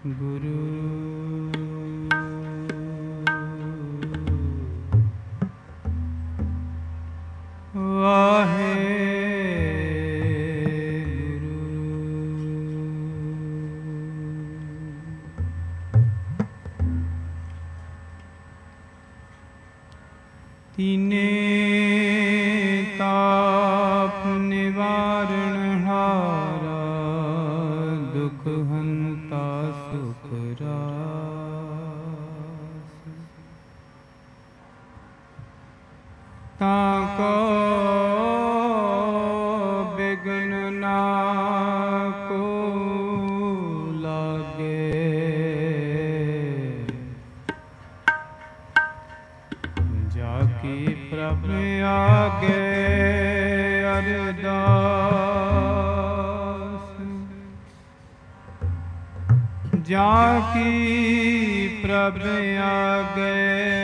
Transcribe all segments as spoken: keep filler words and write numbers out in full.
ਗੁਰੂ ਤੀਨੇ ਤਾਪ ਨਿਵਾਰਣ ਹਾਰਾ, ਦੁਖ ਹੰਤਾ ਸੁਖ ਰਾਸ। ਤਾਂ ਕੋ ਬਿਗਨ ਨਾ ਕੋ ਲਾਗੇ, ਜਾਕੀ ਪ੍ਰਭ ਆਗੇ ਅਰਦਾਸ। ਜਾਕੀ ਪ੍ਰਭ ਆਗੇ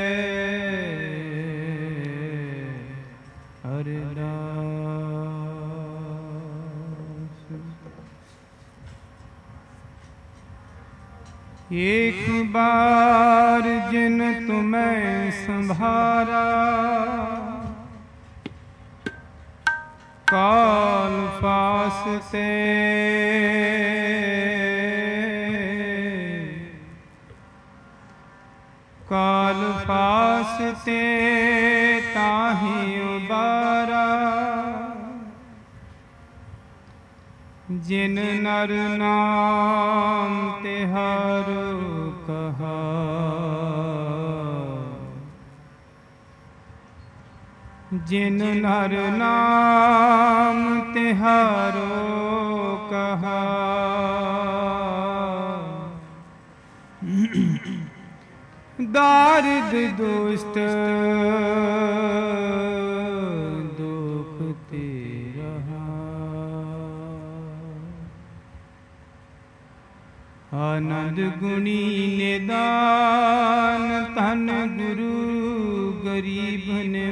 ਅਰਦਾਸ। ਏਕ ਬਾਰ ਜਿਨ ਤੁਮੈ ਸੰਭਾਰਾ, ਕਾਲ ਫਾਸਤੇ ਕਾਲ ਫਾਸਤੇ ਤਾਹੀਂ ਉਬਾਰਾ। ਜਿਨ ਨਰ ਨਾਮ ਤਿਹਾਰੋ ਕਹਾ, ਜਿਨ ਨਰ ਨਾਮ ਤਿਹਾਰੋ ਕਹਾ। ਦਾਰਿਦ ਦੁਸ਼ਟ ਦੁਖ ਤੇ ਰਹਾ, ਆਨੰਦ ਗੁਣੀ ਨਿਦਾਨ ਧਨ ਗੁਰੂ ਗਰੀਬ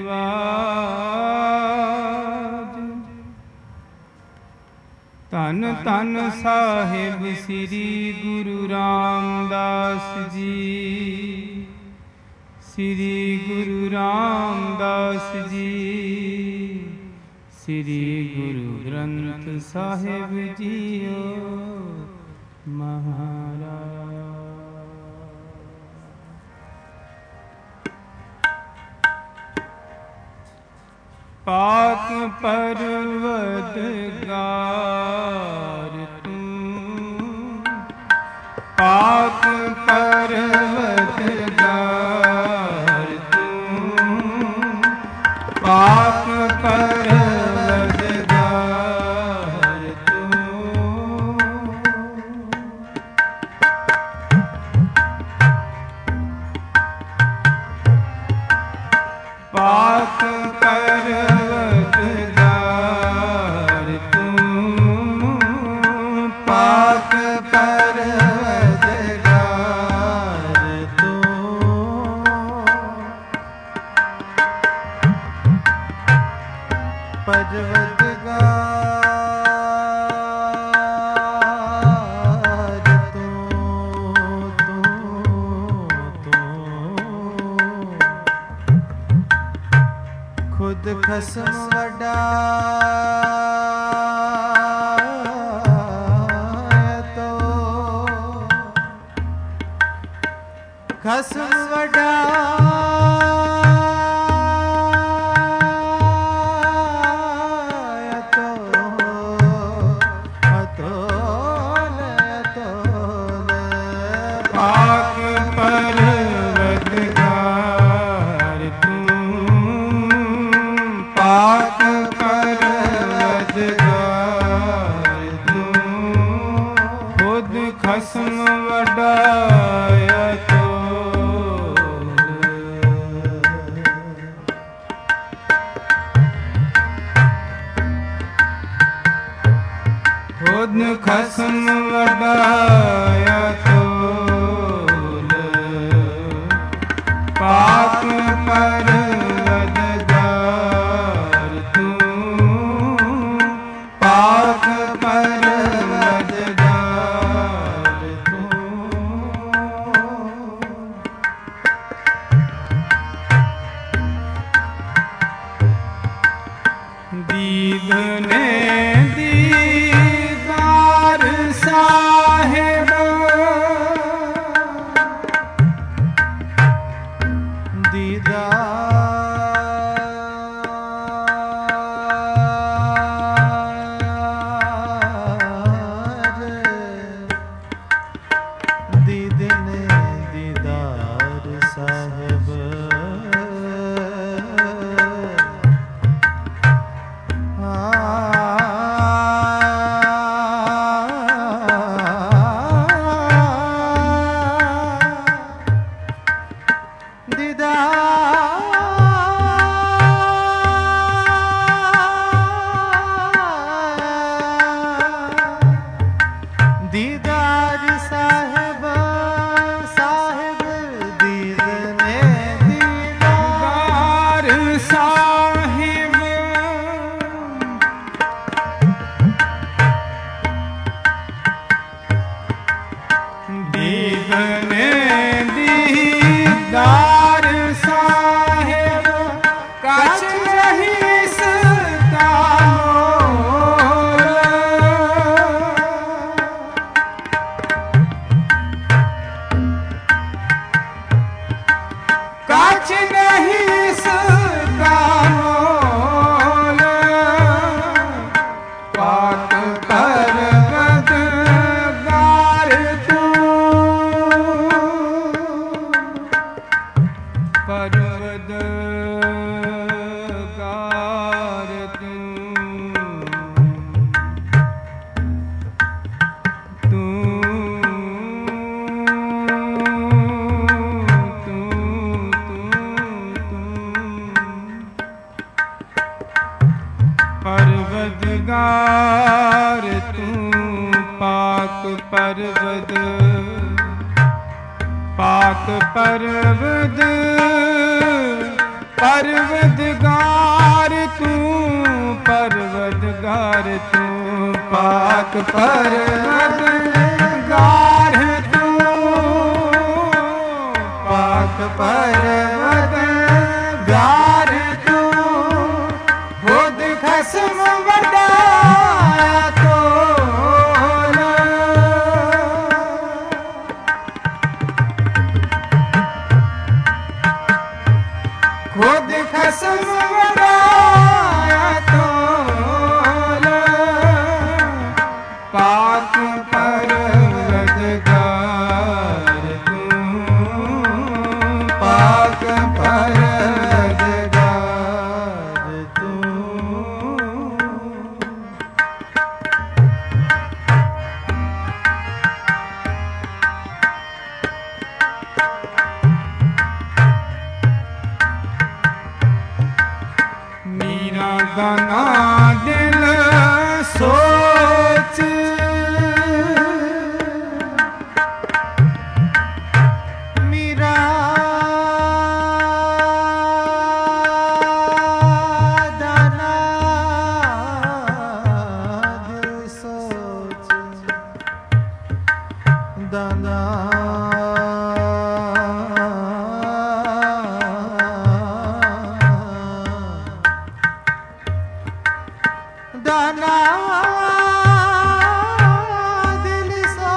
ਨਿਵਾਜ। ਧੰਨ ਧੰਨ ਸਾਹਿਬ ਸ੍ਰੀ ਗੁਰੂ ਰਾਮਦਾਸ ਜੀ, ਸ੍ਰੀ ਗੁਰੂ ਰਾਮਦਾਸ ਜੀ, ਸ੍ਰੀ ਗੁਰੂ ਗ੍ਰੰਥ ਸਾਹਿਬ ਜੀਓ ਮਹਾਰਾਜ। ਪਾਕ ਪਰਵਤਗਾਰ ਤੂੰ, ਪਾਕ ਪਰਵਤਗਾਰ ਤੂੰ, ਪਾਕ ਪਰਵਤਗਾਰ ਤੂੰ। ਪਾਕ ਪਰਵਤਗਾਰ ਤੂੰ, ਪਾਕ ਪਰਵਤਗਾਰ ਤੂੰ। ਪਰਵਤਗਾਰ ਤੂੰ, ਤੂੰ, ਤੂੰ। ਖੁਦ ਖਸਮ ਵੱਡਾ ਤੋ, ਖਸਮ ਵੱਡਾ ਪਾਕ ਪਰਵਤਗਾਰ ਤੂੰ, ਪਾਕ ਪਰਵਤਗਾਰ ਤੂੰ। ਖੁਦ ਖਸਮ ਵਡਾਇਆ ਤੋਲ, ਖੁਦ ਖਸਮ ਵਡਾਇਆ ਤੋਲ। ਪਾਕ ਪਰਵਤਗਾਰ ਤੂੰ, ਪਾਕ ਪਰਵਤਗਾਰ ਤੂੰ। साहिब साहिब दीदने दीदार साहिब दीदने दीदार साहिब कछ नहीं सका कछ नहीं सका मोल पाक परवदगार तू परवदगार तू तू परवदगार तू पाक परवद पाक परवद परवदगार तू परवदगार तू पाक परवदगार तू पाक परवदगार तू खुद खसम बढ़ाया तो खुद खसम बढ़ाया तो पाक परवदगार तू पाक परवदगार तू मीरा गाना दिल सोच मीरा दाना दिल सोच दाना दाना दिल सो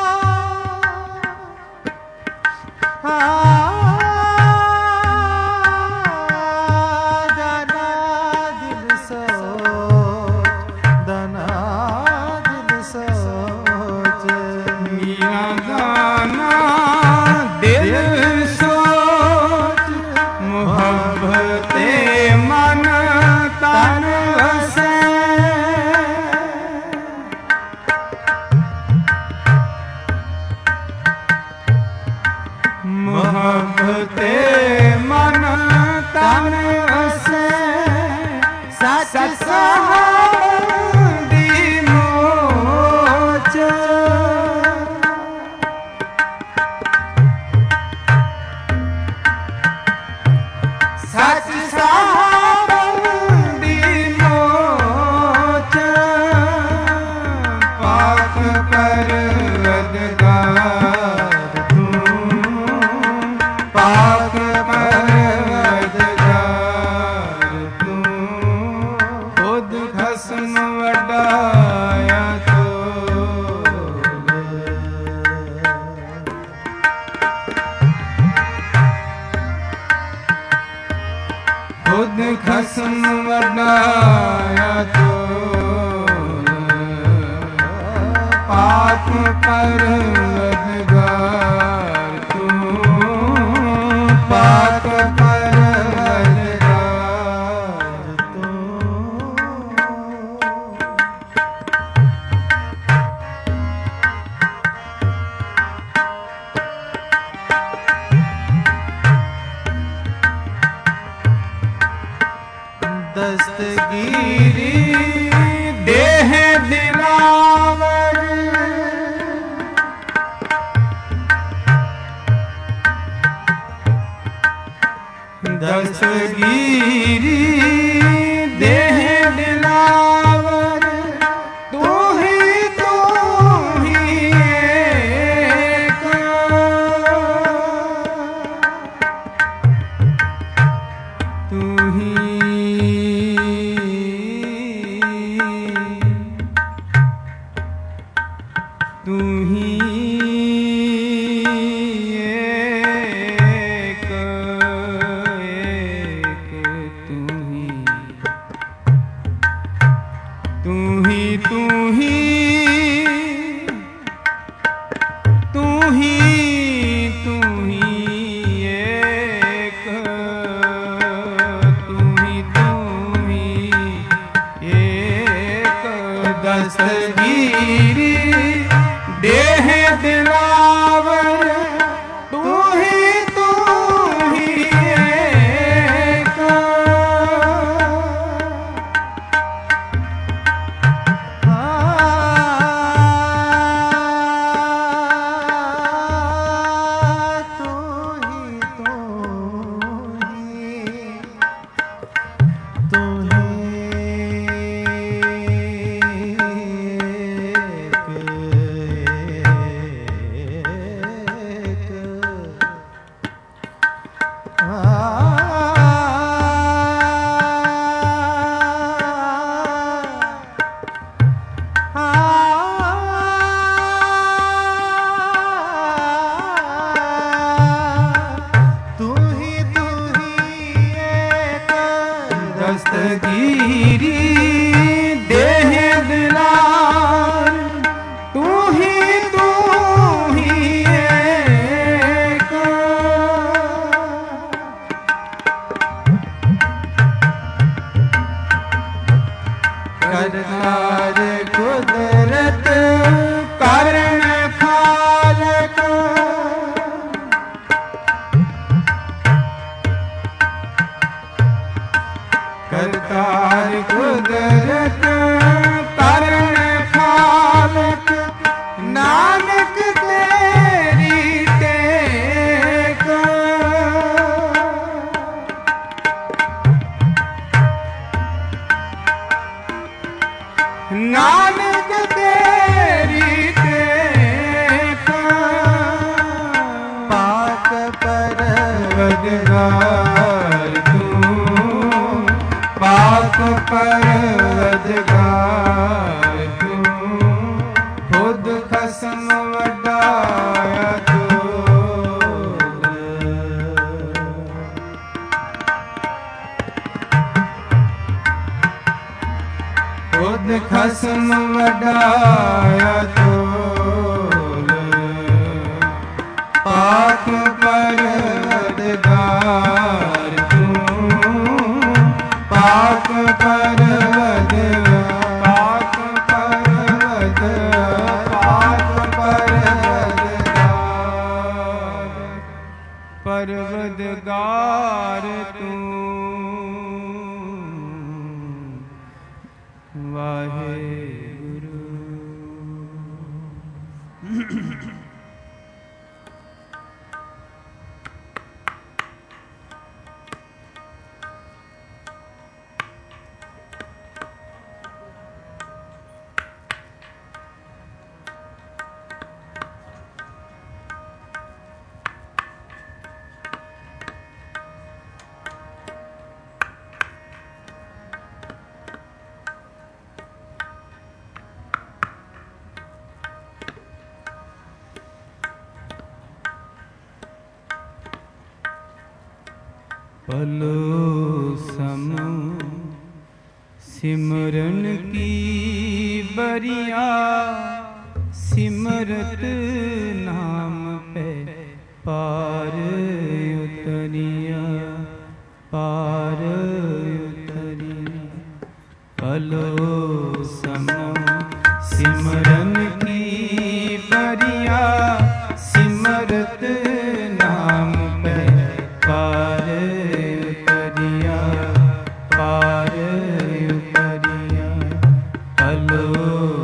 दाना दिल सो दाना दिल सोच मीरा गाना दिल सोच मोहब्बते मन तन से मोहब्बते मन तन से सच सहादी मोच सच सहादी मोच पाक परवदगार तू पाक परवदगार तू खुद खसम वडाया तो खुद खसम वडाया तो पाक परवदगार तू पाक परवदगार तू दस्तगीरी देह दिलावर दस्तगीरी देह दिलावर तू ही तू ही एक तू ही तू ही एक एक तू ही तू ही तू ही तू ही तू ही एक तू ही तू ही एक दस्तगीरी देह दिलावर तू ही तू ही एक तू ही तू ही तू ही दस्तगीरी देह दिलार तू ही तू ही एक करतार कुदरत कारण खालक करतार कुदरत कारण खालक नानक तेरी टेक नानक तेरी टेक पाक परवदगार तू पाक परवदगार तू खुद खसम वडाया तू खुद खसम वडाया तू पाक परवदगार तू पाक परवद पाक परवद पाक परवदगार परवदगार तू वाहे गुरु पलो सम सिमरन की बरिया सिमरत नाम पे पार उतरिया पार उतरिया पलो सम सिमरन की बरिया सिमरत नाम पे पार उतरिया पार उतरिया पलो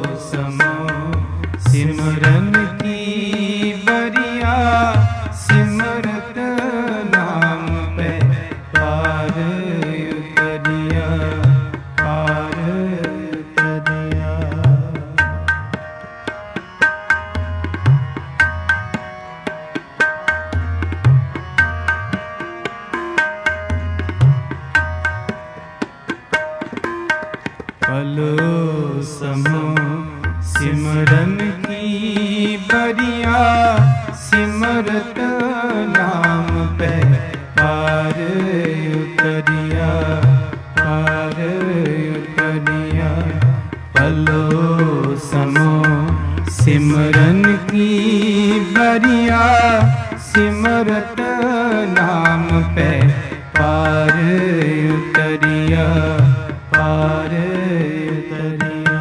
समो सिमरन की बरिया सिम पलो समो सिमरन की बरिया सिमरत नाम पे पार उतरिया पार उतरिया। पलो समो सिमरन की बरिया सिमरत नाम पे पार उतरिया पार उतरिया।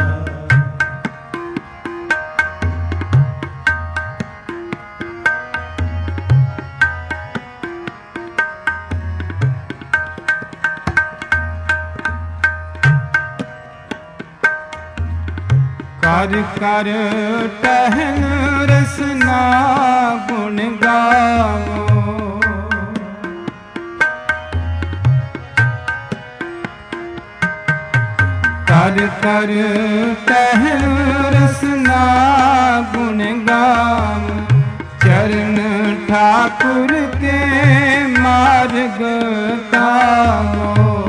कर कर टहन रसना गुण गावो, कर कर टहन रसना गुण गावो। चरण ठाकुर के मार्ग तावो,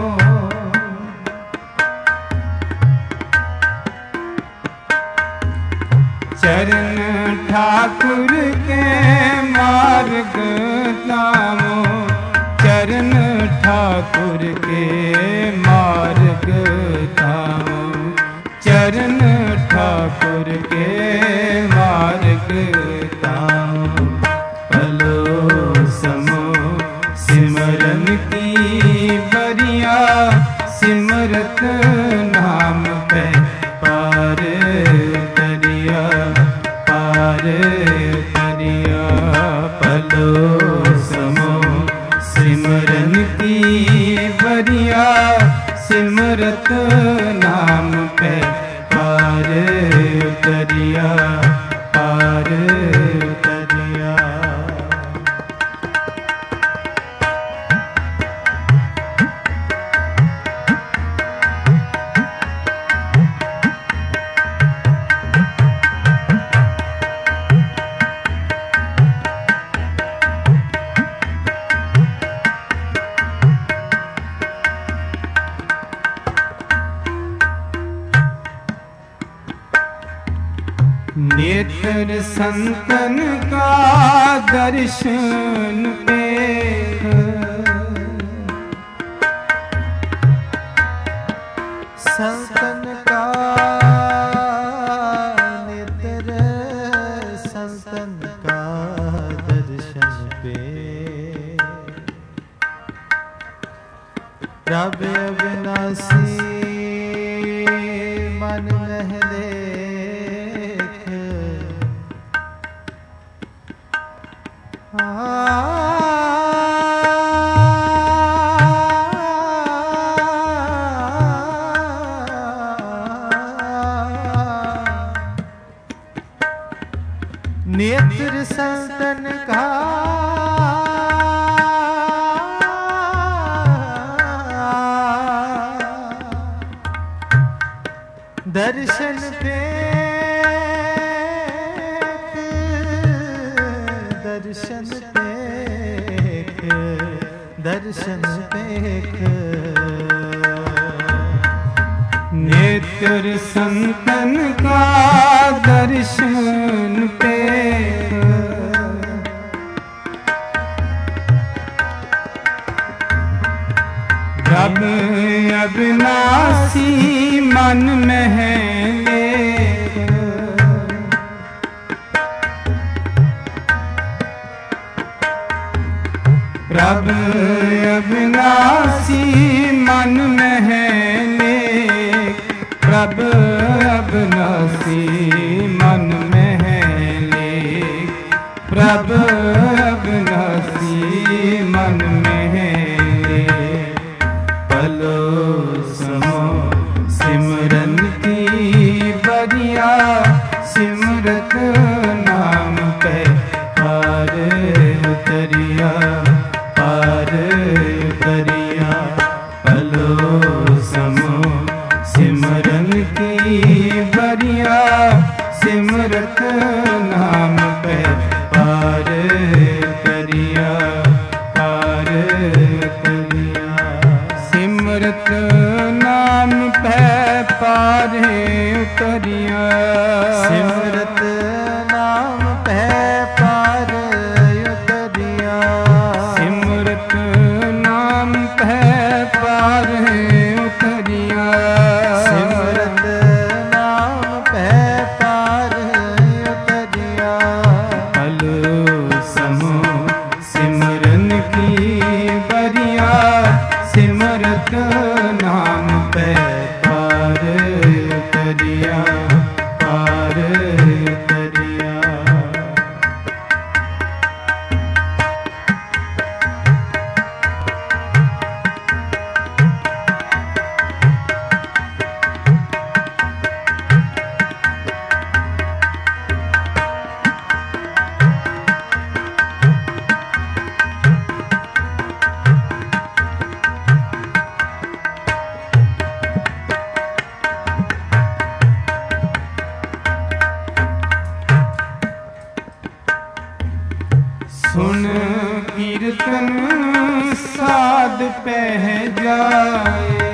चरण ठाकुर के मार्ग तावो। चरण ठाकुर के मार्ग तावो, चरण ठाकुर के मार्ग तावो। पलो समो सिमरन की बरिया सिमरत नाम पे पार उतरिया पार उतरिया। पलो समो सिमरन की बरिया सिमरत नाम पे पार उतरिया पार उतरिया। नेत्र संतन का दर्शन देख, संतन का नेत्र संतन का दर्शन पे रब अविनाशी मन महले नेत्र संतन का दर्शन पे दर्शन देख दर्शन देख। नेत्र संतन का दर्शन पे रब अविनाशी मन महले रब अविनाशी मन महले रब अविनाशी मन महले रब अविनाशी मन महले। पलो समो सिमरन की बरिया सिमरत नाम पे पार उतरिया पार उतरिया। पलो समो सिमरन की बरिया सिमरत नाम पे पार उतरिया पार उतरिया। सिमरत नाम पे सुन कीर्तन साध पह जाए,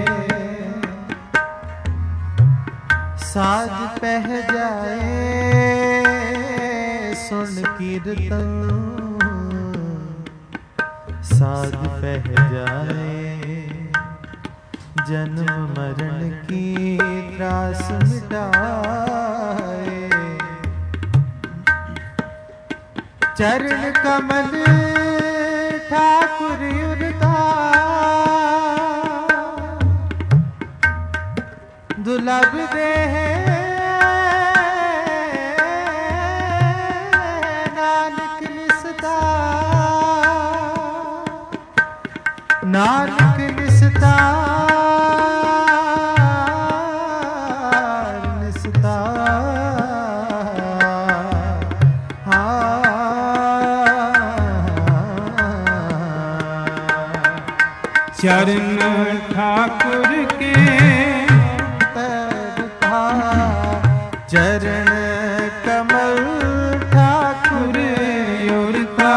साध पह जाए सुन कीर्तन साध पह जाए, जन्म मरण की त्रास मिटाए। चरण कमल ठाकुर उरता, दुर्लभ देह नानक निस्तार, नानक निस्तार निस्तार। चरण ठाकुर के तरता, चरण कमल ठाकुर उरता।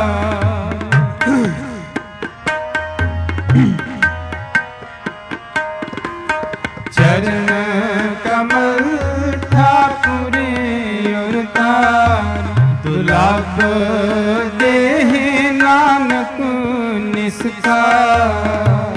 चरण कमल ठाकुर उरता, दुर्लभ देह नानक निस्तार।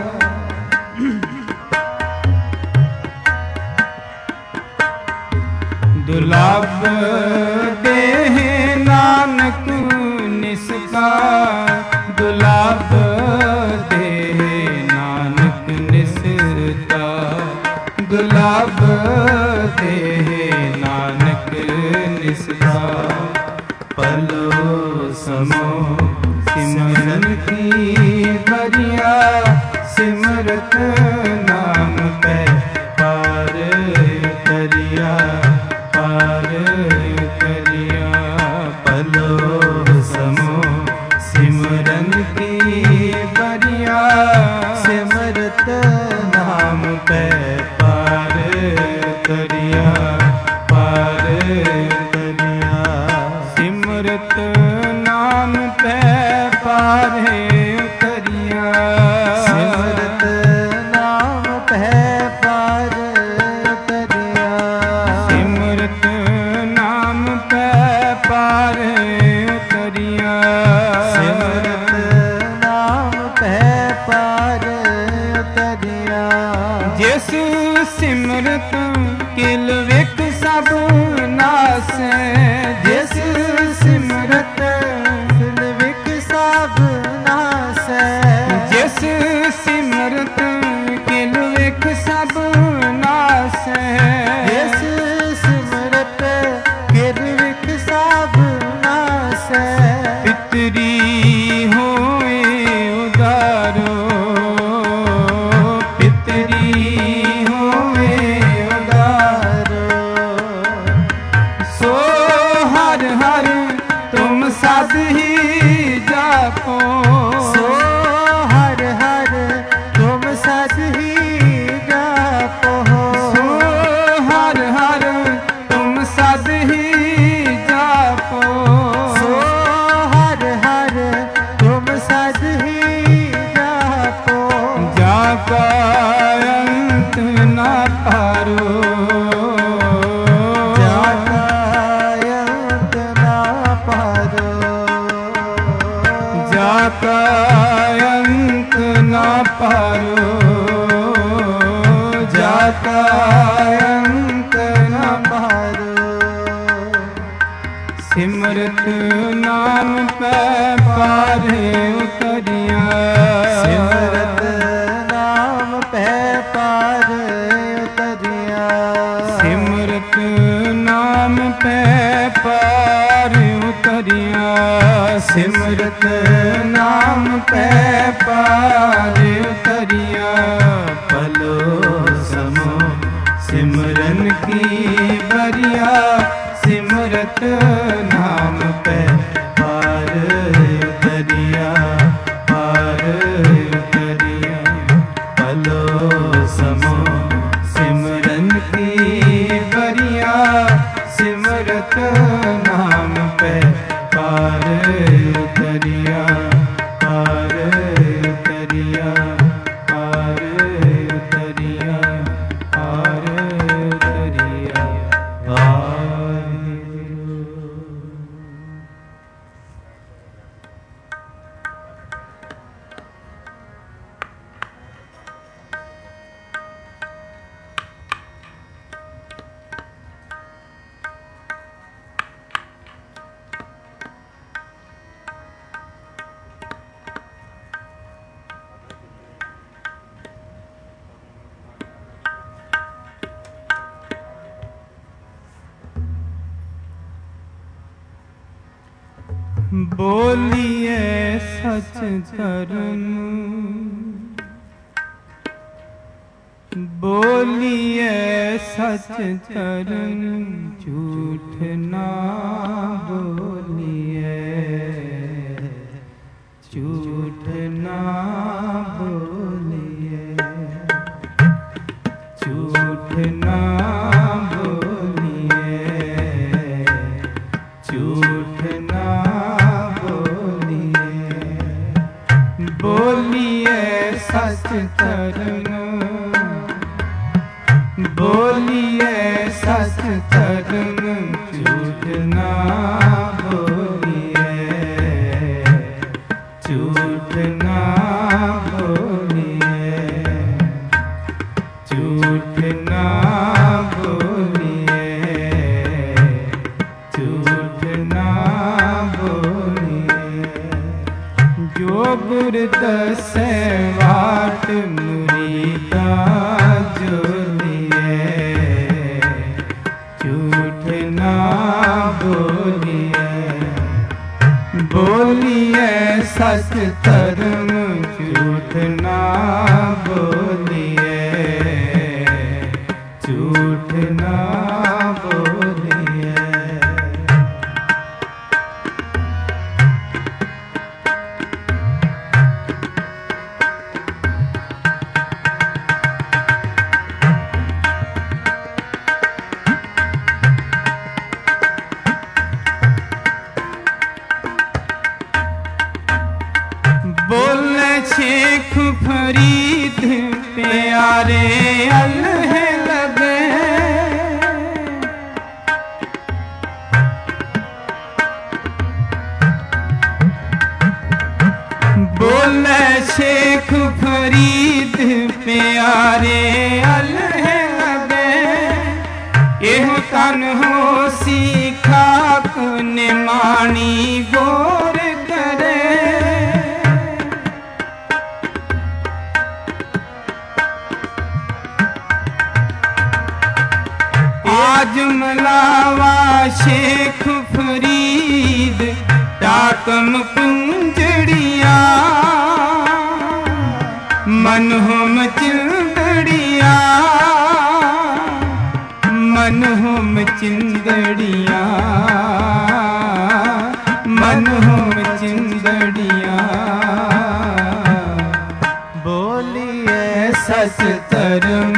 दुर्लभ देह नानक निस्तार, दुर्लभ देह नानक निस्तार, दुर्लभ देह नानक निस्तार। पलो समो सिमरन की बरिया, सिमरत नाम पे पार उतरिया, पार उतरिया। पलो समो सिमरन की बरिया, सिमरत नाम पे पार उतरिया, पार उतरिया। सिमरत नाम पे पार उतरिया, सिमरत नाम पे पार उतरिया, सिमरत नाम पे पार उतरिया, सिमरत नाम पे पार उतरिया। जिस सिमरत किल विक सब नासै, जिस सिमरत किल विक सब नासै, जिस सिमरत किल विक सब नासै, जिस सिमरत किल विक सब नासै। पितरी होए उदारो, पितरी होए उदारो। सो हर हर तुम सद ही जापो, सो हर हर तुम सद ही जापो, सो हर हर तुम सद ही जापो, सो हर हर तुम सद ही जापो। जाका अंत ना पारो, जाका अंत ना पारो, जाका अंत ना पारो, जाका अंत ना पारो। सिमरत नाम पे पार उतरिया, सिमरत नाम पे पार उतरिया, सिमरत नाम पे पार उतरिया, सिमरत नाम पे पार उतरिया। पलो समो सिमरन की बरिया, सिमरत नाम पे पार उतरिया, पार उतरिया। पलो समो सिमरन की बरिया, सिमरत नाम पे पार बोलिए सच धर्म, बोलिए सच धर्म, झूठ ना बोलिए, झूठ ना बोलिए, झूठ ना बोलिए, झूठ ना बोलिए, बोलिए सच धर्म, बोलिए सच धर्म, झूठ ना बोलिए, झूठ ना बोलिए, झूठ ना बोलिए, झूठ ना बोलिए। जो गुर दसे वाट मुरीदा जो बोलिए सच धर्म, झूठ ना बोलिए, झूठ ना बोलिए। बोले शेख फरीद प्यारे अल्लाह लगे, बोले शेख फरीद प्यारे अल्लाह लगे, एह तन हो सीखा कुन मानी गोर करे, आज मलावा शेख फरीद टाकम कुंजड़िया, मन होम चिंदड़िया, मन होम चिंदड़िया, मन होम चिंदड़िया। बोलिए सच धर्म,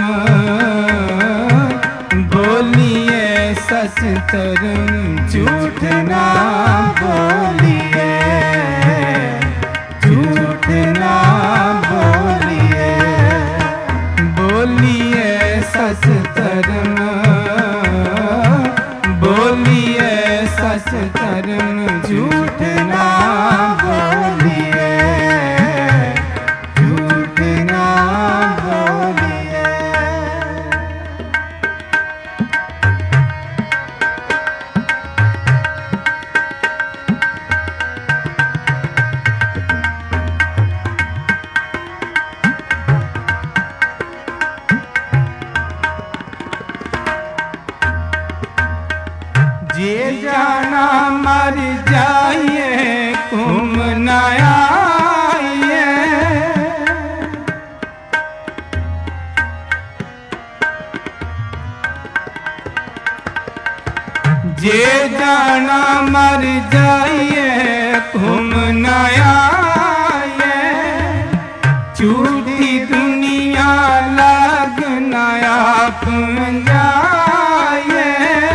बोलिए सच धर्म, झूठ ना बोलिए, झूठ ना बोलिए, बोलिए सच धर्म, बोलिए सच धर्म, झूठ ना बोलिए, झूठ ना बोलिए। जे जाना मर जाइए कुम न आइए, जे जाना मर जाइए कुम न आइए, झूठी दुनिया लगना आप जाइए,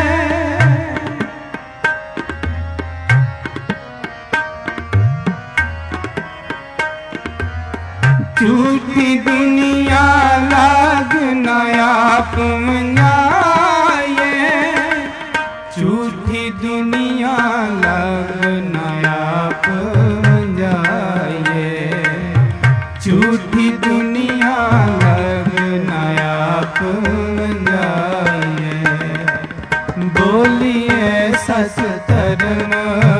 झूठी दुनिया लगना आप जाइए, झूठी दुनिया लगना आप जाइए, झूठी दुनिया लगना आप जाइए। बोलिए सच धर्म,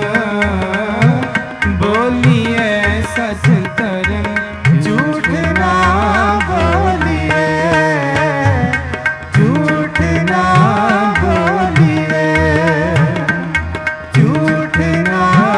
बोलिए सच धर्म, झूठ ना बोलिए, झूठ ना बोलिए, झूठ ना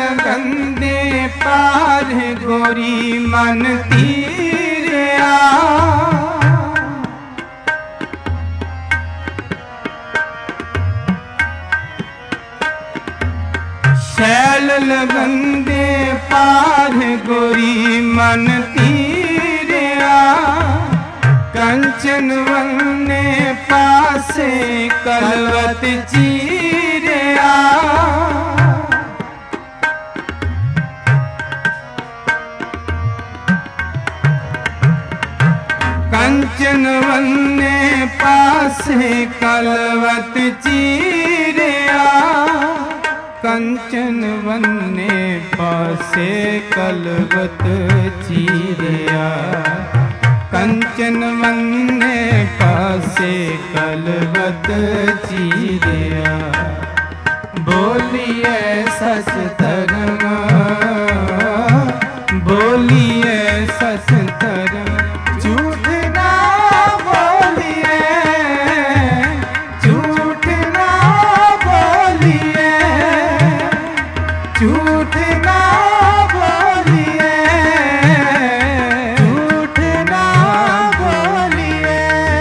लगन दे पार गोरी मन तीरिया। शैल लगन दे पार गोरी मन तीरिया। कंचन वन्ने पासे कलवत चीरिया। कंचन वन्ने पासे कलवत चीरिया। कंचन वन्ने पासे कलवत चीरिया। कंचन वन्ने पासे कलवत चीरिया। बोलिए सच धर्म, बोलिए सच धर्म, झूठ ना बोलिए, झूठ ना बोलिए, झूठ ना बोलिए, झूठ ना बोलिए।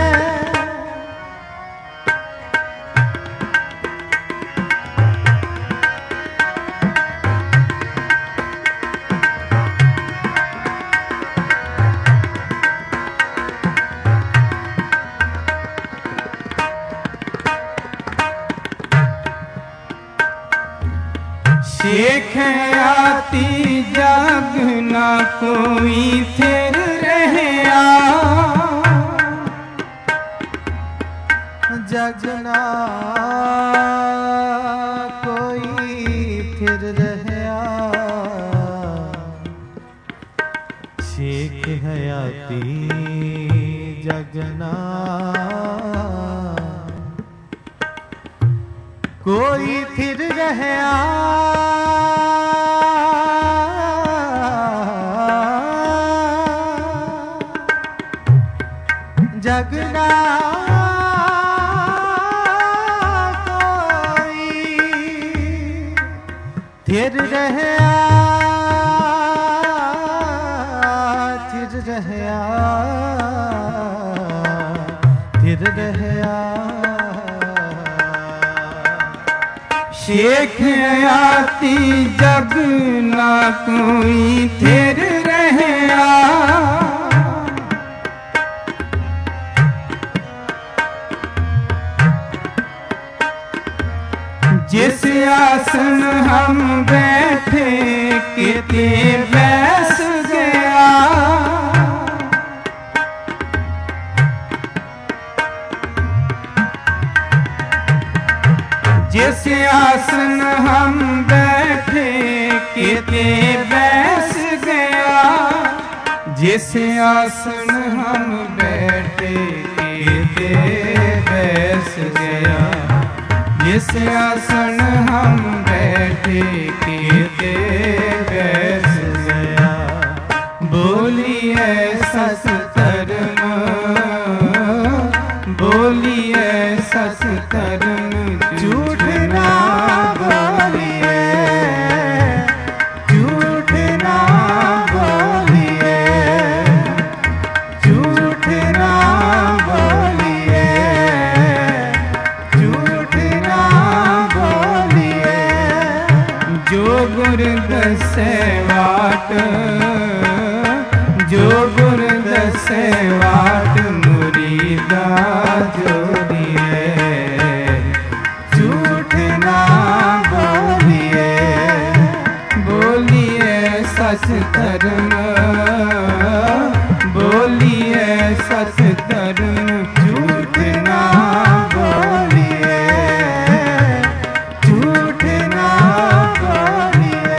शेख आती जग ना कोई फिर रहया। जग ना कोई फिर रहया। शेख हयाती जग ना कोई फिर रहया। जग ना कोई फिर रहया, फिर रहया, फिर रहया। शेख आती जग ना कोई फिर रहया। जिस आसन हम बैठे किते बैस गया। जिस आसन हम बैठे किते बैस गया। जिस आसन हम बैठे किते बैस गया। जिस आसन हम बैठे किते बैस गया। बोलिए सच धर्म, बोलिए सच धर्म, झूठ ना बोलिए, झूठ ना बोलिए, झूठ ना बोलिए, झूठ ना बोलिए। जो गुर दसे वाट, जो गुर दसे वाट मुरीदा जोड़िए। झूठ ना बोलिए, बोलिए सच धर्म, बोलिए सच धर्म, झूठ ना बोलिए, झूठ ना बोलिए।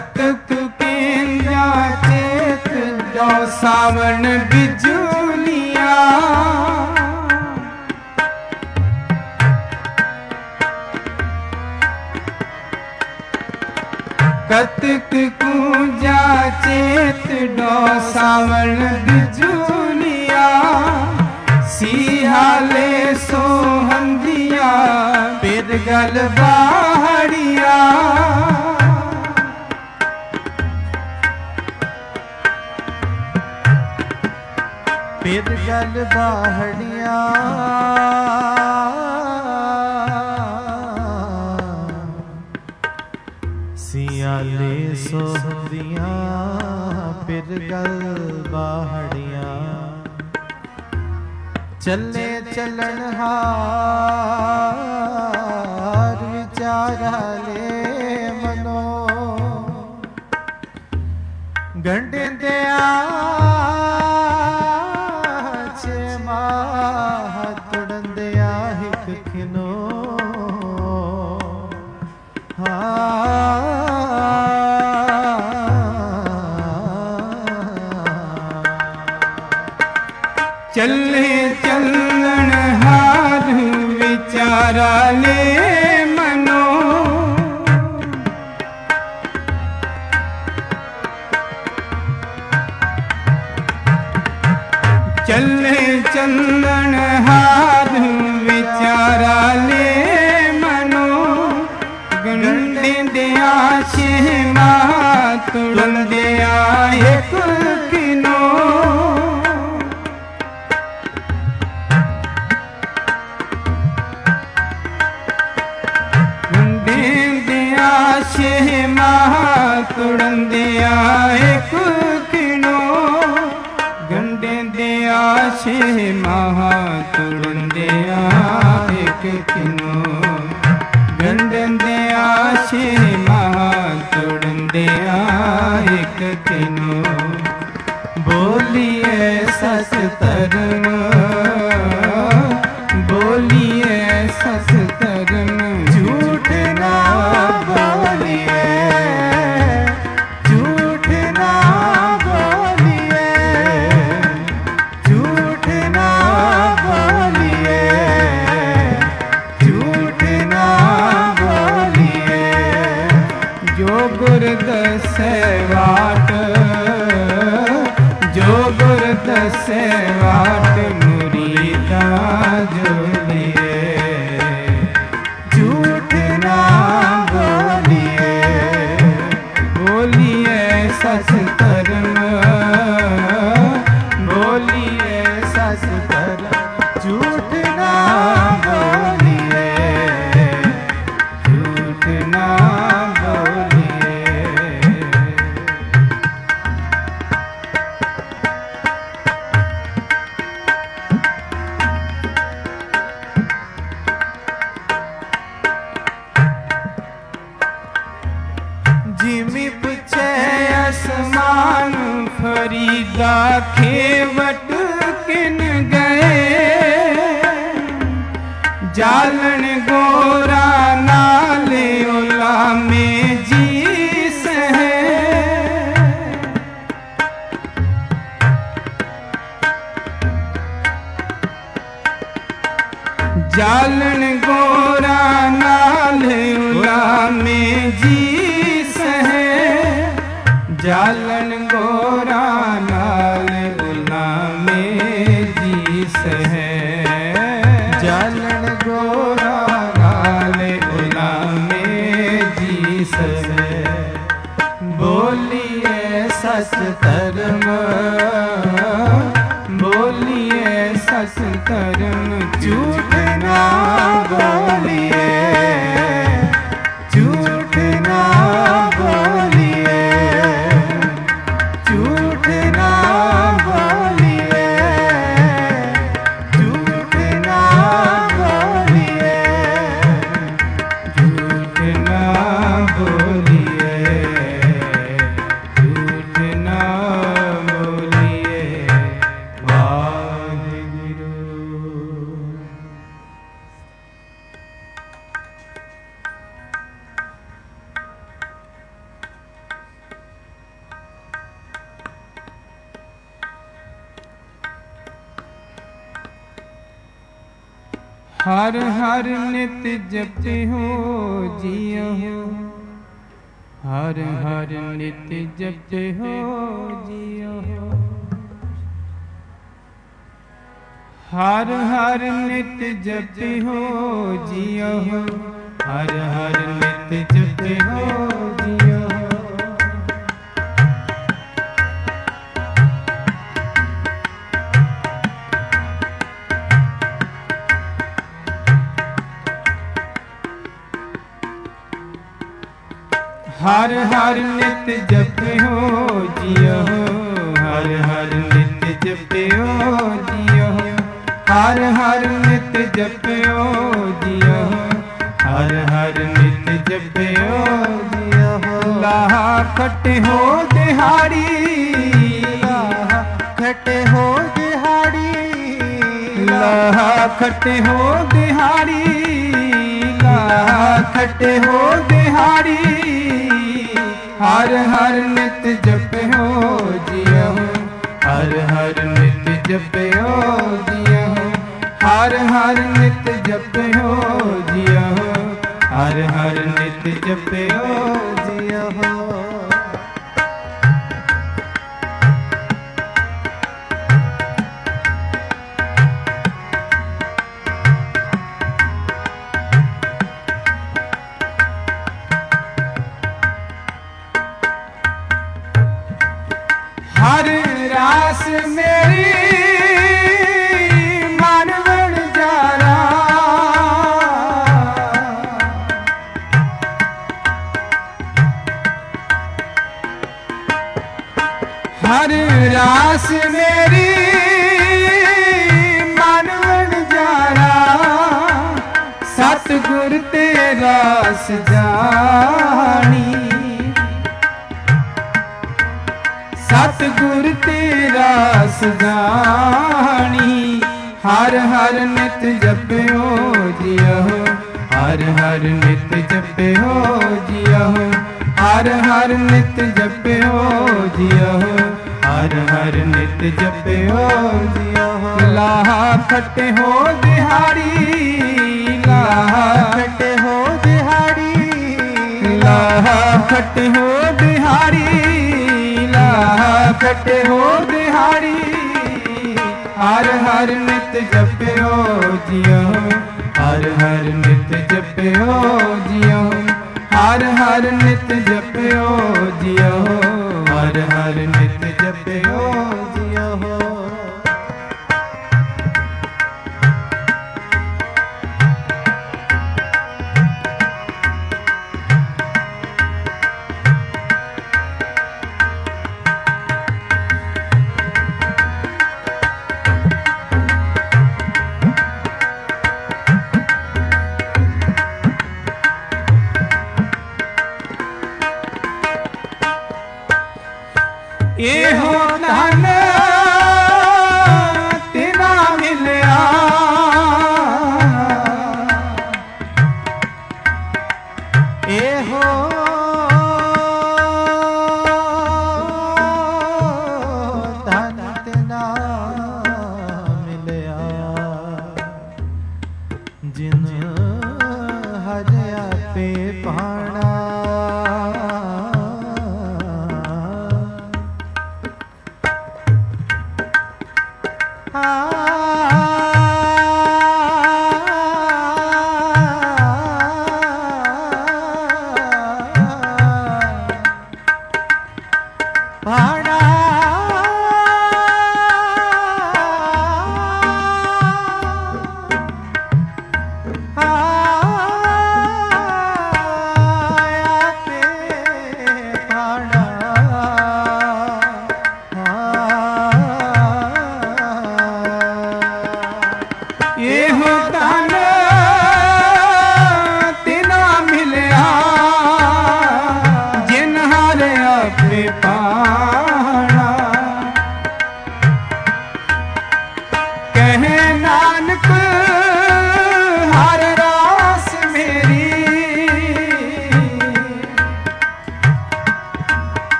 कतक केंद्रा चेत दो सावन बिजुली। कतक कूजा चेत डो सावण बिजूलिया सिहाले सोहंदिया बिरगल बाहड़िया बिरगल बाहड़िया सियाले सोहंदिया बिरगल बाहड़िया चले चलन हार विचारा ले मनो गंडे दया छे माह तुड़न दया हिक खिनो चले चलन हार विचारा ले मनो चले चलन हार विचारा ले मनो गंडे दिया शेमा तुड़न दिया एक किनो तुड़न दिया एक किनो गंडे दिया छे महा तुड़न दिया एक किनो गंडे दिया छे महा तुड़न दिया एक किनो बोलिए सस तरम बोलिए सस तरम झूठ ना बोलिए दसे वाट जो गुर दसे वाट मुरीदा जोलिए झूठ ना बोलिए बोलिए सस धर्म बोलिए सस धर्म झूठ ना बोलिए झूठ ना जिमी पूछे आसमान फरीदा खेवट किन गए जालन गोरा नाले ओला में जी सहे जालन गोरा नाले ओला में जी जालन गोरा नाल उला में जीस है जालन गोरा नाल उला में जीस है बोलिए सस धर्म बोलिए सस धर्म झूठ ना बोलिए झूठ ना बोलिए झूठ ना बोलिए झूठ ना बोलिए झूठ ना बोलिए झूठ ना बोलिए वाहिगुरु। हर हर नित जपते हो जियो हो, हर हर नित जपते हो जियो हो, हर हर नित जपते हो जियो हो, हर हर नित जपते हो जियो हो। हर हर नित जपते हो जियो हो, हर हर नित जपते हो जियो हो, हर हर नित जपते हो जियो हो, हर हर नित जपते हो जियो हो। लाहा खटे हो दिहाड़ी, लाहा खटे हो दिहाड़ी, लाहा खटे हो दिहाड़ी, लाहा खटे हो दिहाड़ी, हर हर नित जपे हो जियो हो, हर हर नित जपे हो जियो हो, हर हर नित जपे हो जियो हो, हर हर नित जपे हो जियो हो। हर रास मेरी मन बन जारा, हर रास मेरी मन बन जारा, सतगुर तेरा सजानी, सतगुर तेरा सजानी, हर हर नित जपयो जियो हो, हर हर नित जपयो जियो हो, हर हर नित जपयो जियो हो, हर हर नित जपयो जियो हो। लाहा खटे हो दिहाड़ी, लाहा खटे हो दिहाड़ी, लाहा खटे हो दिहाड़ी, लाहा खटे हो दिहाड़ी, हर हर नित जपयो जियो हो, हर हर नित जपयो जियो हो, हर हर नित जपयो जियो हो, हर हर नित जपयो जियो हो। ये हो धन तिना मिलया, ए हो धन तिना मिलया, जिन हर आपे पाना, भाड़ा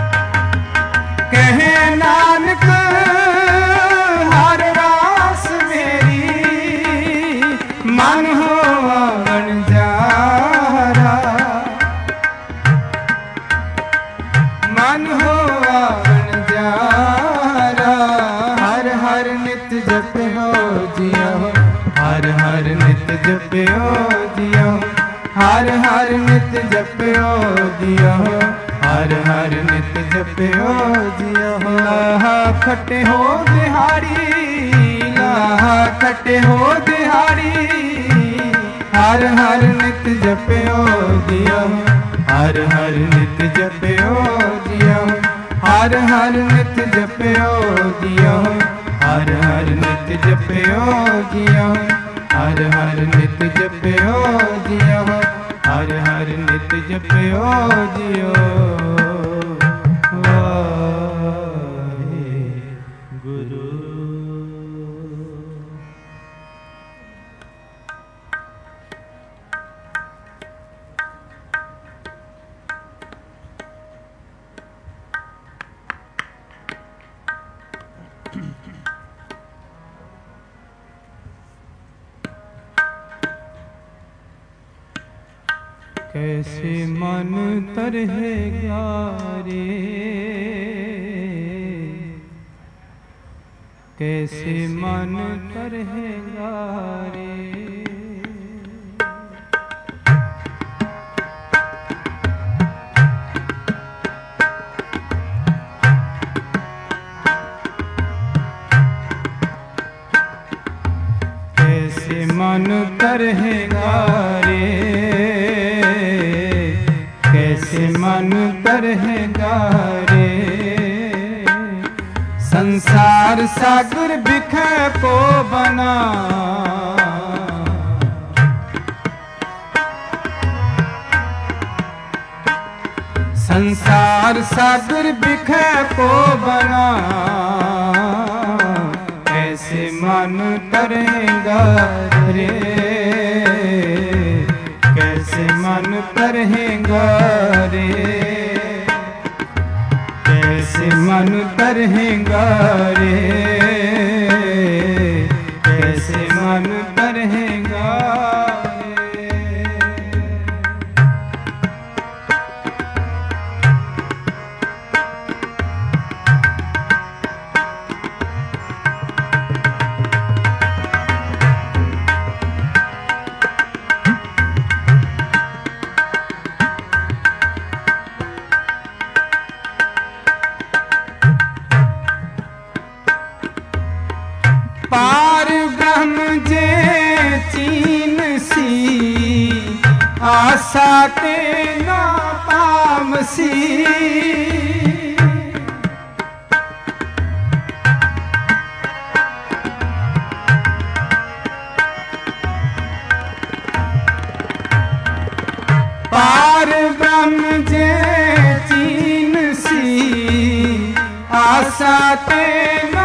नानक हर रास जपियो जियो, हर हर नित जपियो जियो, हर हर नित जपियो जियो। लाहा खटे हो दिहाड़ी, लाहा खटे हो दिहाड़ी, हर हर नित जपियो जियो, हर हर नित जपियो जियो, हर हर नित जपियो जियो, हर हर नित जपियो जियो, हर हर नित जपियो जियो, हर हर नित जपियो जियो। वाहे गुरु। कैसे मन तरहेगा रे, कैसे मन तरहेगा रे, कैसे मन तरहेगा रे, कैसे मन तरहेगा रे। संसार सागर बिखे को बना, संसार सागर बिखे को बना, कैसे मन तरहेगा रे, कैसे मन तरहेगा रे, कैसे मन तरहेगा रे, कैसे मन तरहेगा रे। पार ब्रह्म जे चीन सी, आशा ते ना पामसी, पार ब्रह्म जे चीन सी, आशा ते ना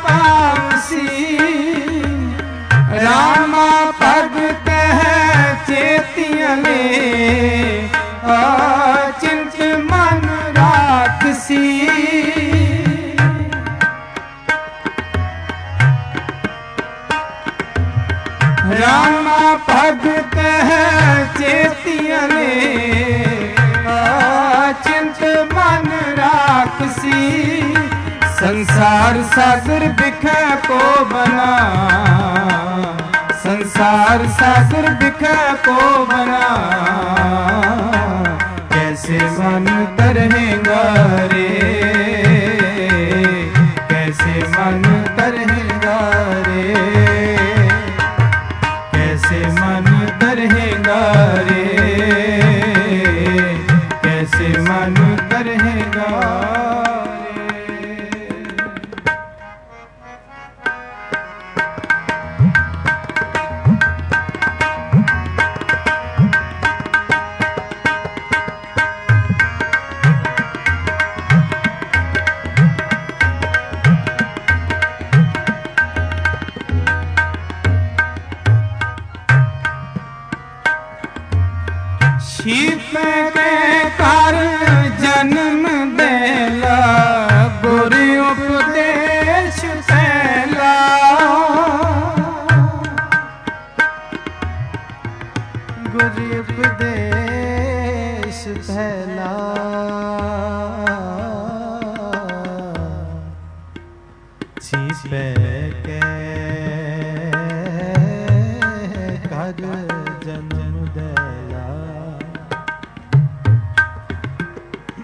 रामा पग कह चेतियले, अचिंत मन राखसी, रामा पग कह चेतियले, अचिंत मन राखसी। संसार सागर बिखे को बना, संसार सागर बिखे को बना, कैसे मन तरहेगा रे, कैसे मन तरहेगा रे, कैसे मन तरहेगा रे, कैसे मन तरहेगा रे। छिप के कर जन्म देला, गुरु उपदेश फैला, गुरु उपदेश फैला, छिप के कर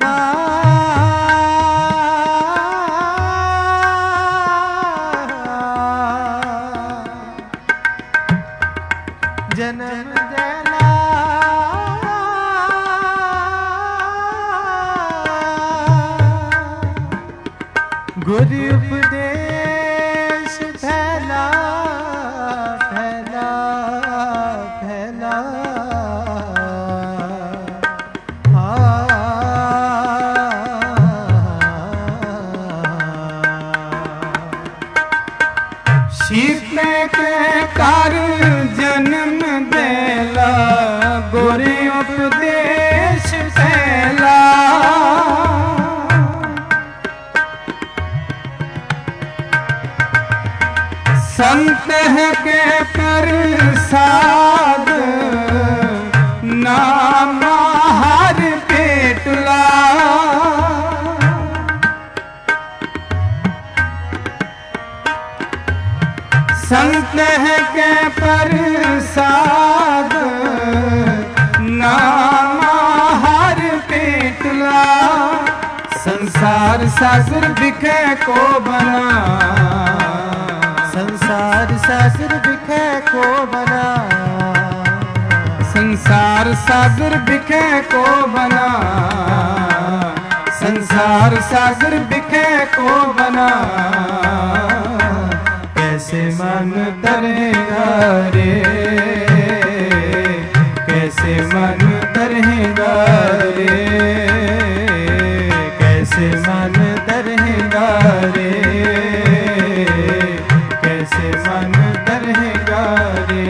जन्म देला गुरु उपदेश फैला फैला फैला शीतले के कर जन्म देला गुरु उपदेश फैला संत के प्रसाद नाम हर पेटला संत के प्रसाद नाम हर पेटला संसार सागर बिखे को बना संसार सागर बिखे को बना संसार सागर बिखे को बना संसार सागर बिखे को बना कैसे मन तरेगा रे कैसे मन तरेगा रे कैसे मन तरेगा रे कैसे मन तरेगा रे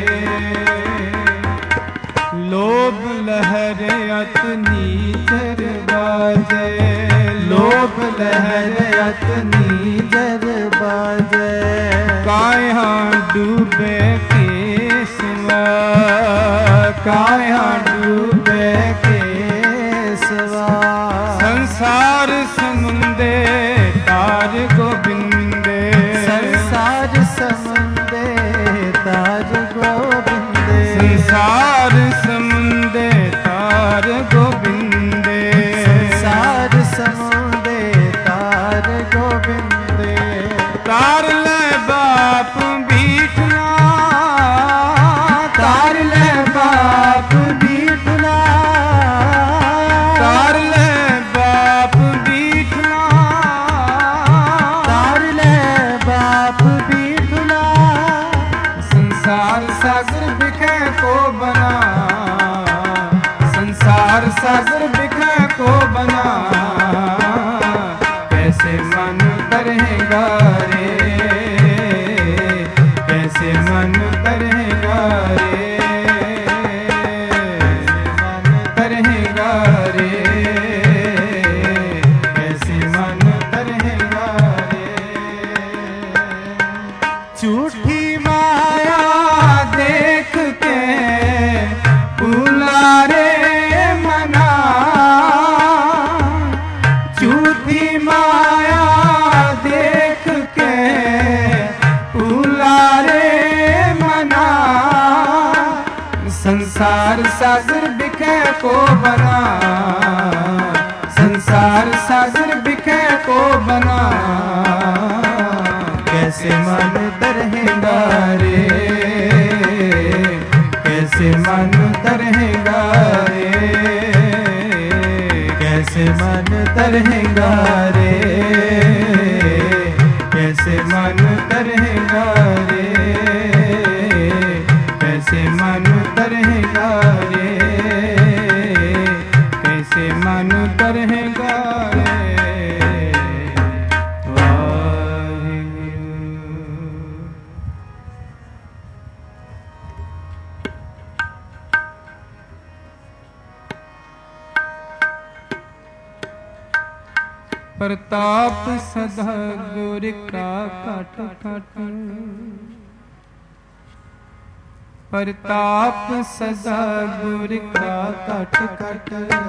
लोभ लहर अतनी जर बाजे लोभ लहर अतनी जर बाजे काया डूबे केसवा काया डूबे केसवा संसार समुंदे तार गोविंदे संसार समुंदे तार गोविंदे संसार समुंदे तार गोविंदे संसार समुंदे तार गोविंदे तार ले बाप बीठना तार ले बाप बीठना तार ले बाप बीठना तार ले बाप बीठना संसार सागर बिखे को बना संसार सागर बिखे को बना कैसे मन तरेगा रे कैसे मन तरेगा रे मन तरेगा रे कैसे मन तरेगा रे झूठी माया देख के पुलारे मना झूठी माया देख के पुलारे मना संसार सागर बिखे को बना संसार सागर बिखे को बना कैसे मन तरेगा रे कैसे मन तरेगा रे कैसे मन तरेगा रे कैसे मन तरेगा रे कैसे मन तरेगा रे कैसे मन तरेगा रे वाहिगुरु। प्रताप सदा गुर का कट कट प्रताप सदा गुर का कट कट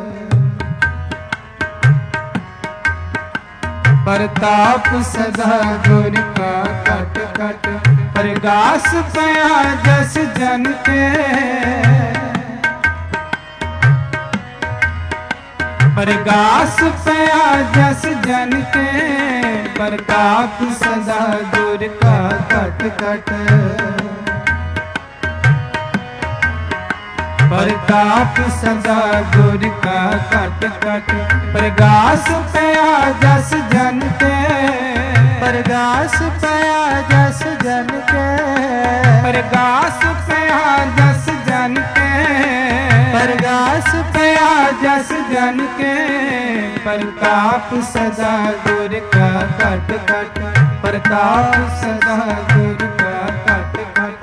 प्रताप सदा गुर का कट कट प्रगास पया जस जन के प्रगास पया जस जन के, प्रताप सदा गुर का कट कट। प्रताप सदा गुर का कट कट। प्रगास पया जस जन के, प्रगास पया जस जन के, प्रगास पया जस जन के, प्रगास पया जस जन के। प्रताप सदा गुर का कट कट। प्रताप सदा गुर का कट कट।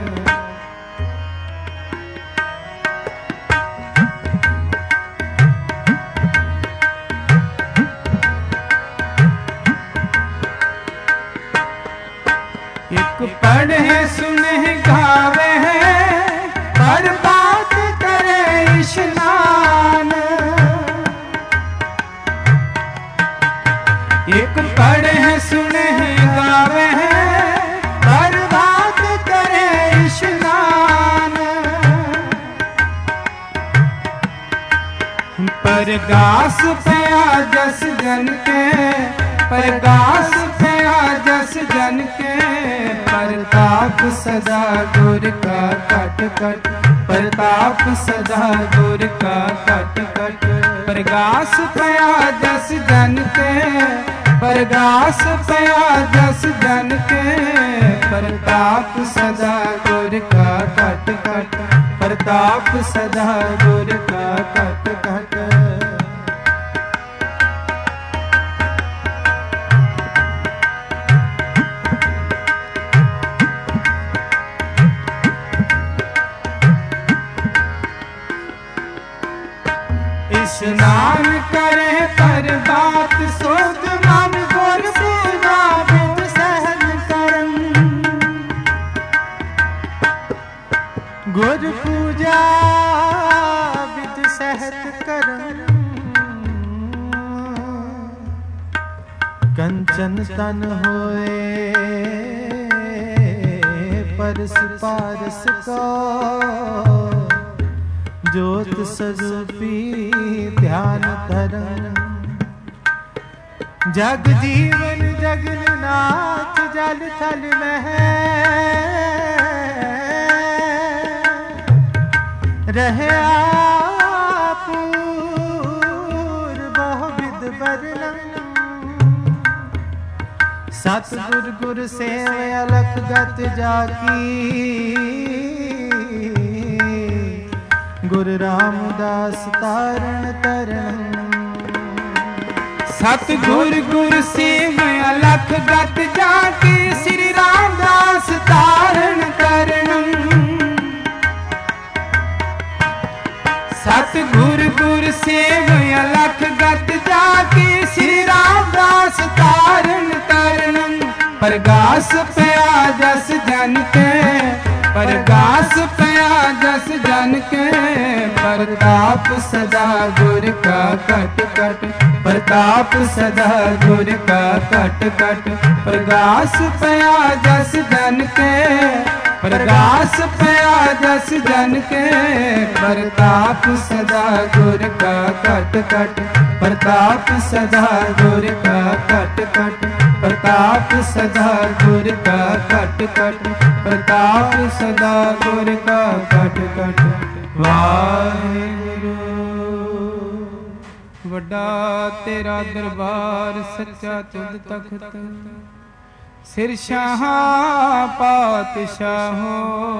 एक पढ़े सुने गावे है, पर बात करे स्नान। एक पढ़े सुने गावे है, पर बात करे स्नान। प्रगास पया जस जन के, प्रगास पया जस जन के। प्रताप सदा गुर का कट कट। प्रताप सदा गुर का कट कट। प्रगास पया जस जन के, प्रगास पया जस जन के। प्रताप सदा गुर का कट कट। प्रताप सदा गुर का कट कट। स्नान करे पर बात सोच मन, गुर पूजा बिद सहन करम। गुर पूजा विद सहत करम। कंचन तन होए परस पारस को, ज्योत स्वरूपी ध्यान धरम। जग जीवन जगन नाथ जल थल में रहे आपूर बहु विद वर्णन। सतगुर गुर सेव अलख गत जाकी, गुरु रामदास तारण तरण। सतगुर गुर सेव अलख गत जाकी, श्री रामदास तारण तरण। सतगुर गुर सेव अलख गत जाकी, श्री रामदास तारण तरण। प्रगास पया जस जन के, प्रगास पया जस जन के। प्रताप सदा गुर का कट कट। प्रताप सदा गुर का कट कट। प्रगास पया जस जन के, प्रगास पया जस जन के। प्रताप सदा गुर का कट कट। प्रताप सदा गुर का कट कट। प्रताप सदा गुर का कट कट। प्रताप सदा गुर का कट कट। वाहिगुरु वड्डा तेरा दरबार सच्चा तुद तखत। सिर शाह पातशाहो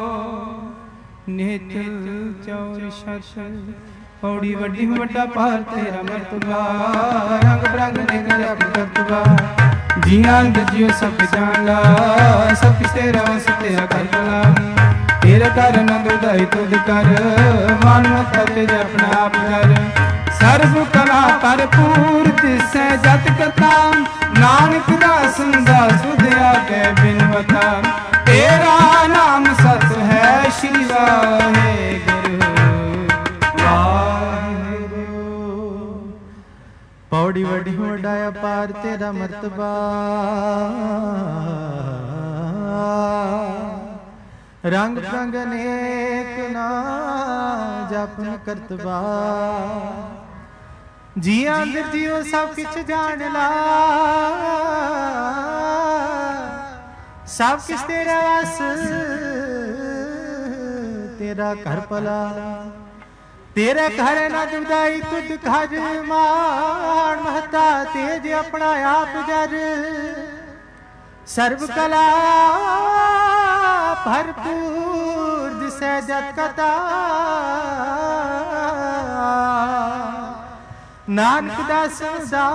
नेतल चौर शश। पौड़ी वड्डी वड्डा पार तेरा मर्तबा, रंग बरंग निकल करतबा। जिया जियो सब जाना, सब किस तेरा वस तेरा कर कलामी। तेरा कर नंद उदाई तुद कर, मान मत तेरे अपना आप कर। सर्व कला भरपूर तिसै जत कथा, नानक दास दास सुधिया के बिनवता। तेरा नाम सत है श्री वाहेगुरु वाहेगुरु। पौड़ी वड्डी वड्डाया पार तेरा मर्तबा, रंग रंग अनेक ना जपन करतबा। ਜੀਆਂ ਅੰਦਰ ਜੀਓ ਸਭ ਕਿਛ ਜਾਣ ਲਾ, ਸਭ ਕਿਛ ਤੇਰਾ ਵਸ, ਤੇਰਾ ਘਰ ਭਲਾ। तेरे घर न दुदाई तुद घर मान, महता तेज अपना आप जर। सर्व कला भरपूर दिसै जत कथा, नानक दास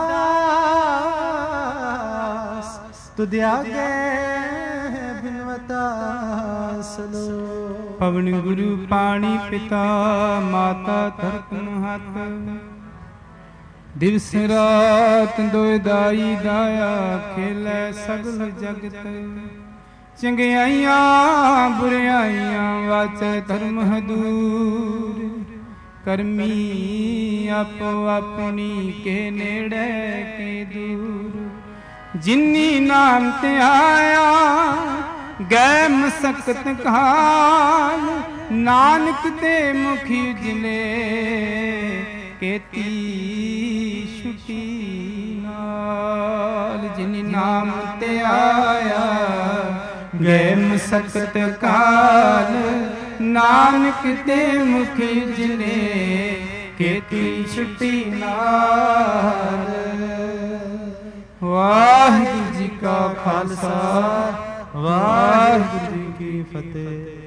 दास तुद आगे बिनवता सलो। पवन गुरु पाणी पिता माता धरत महत, दिवस रात दोदाई दाया खेलै सगल जगत। चंगियाइयां बुराइयां वाचै धर्म हदूर, करमी आपो अपनी के नेड़े के दूर। जिन्नी नाम ते आया गै मसकत कहान, नानक ते मुखी जिले केती छुटी नाल। जिन नाम ते आया गै मसकत काल, नानक ते मुखी जिले केती छुटी नाल। वाहिगुरू जी का खालसा, वाहिगुरू जी की फतेह।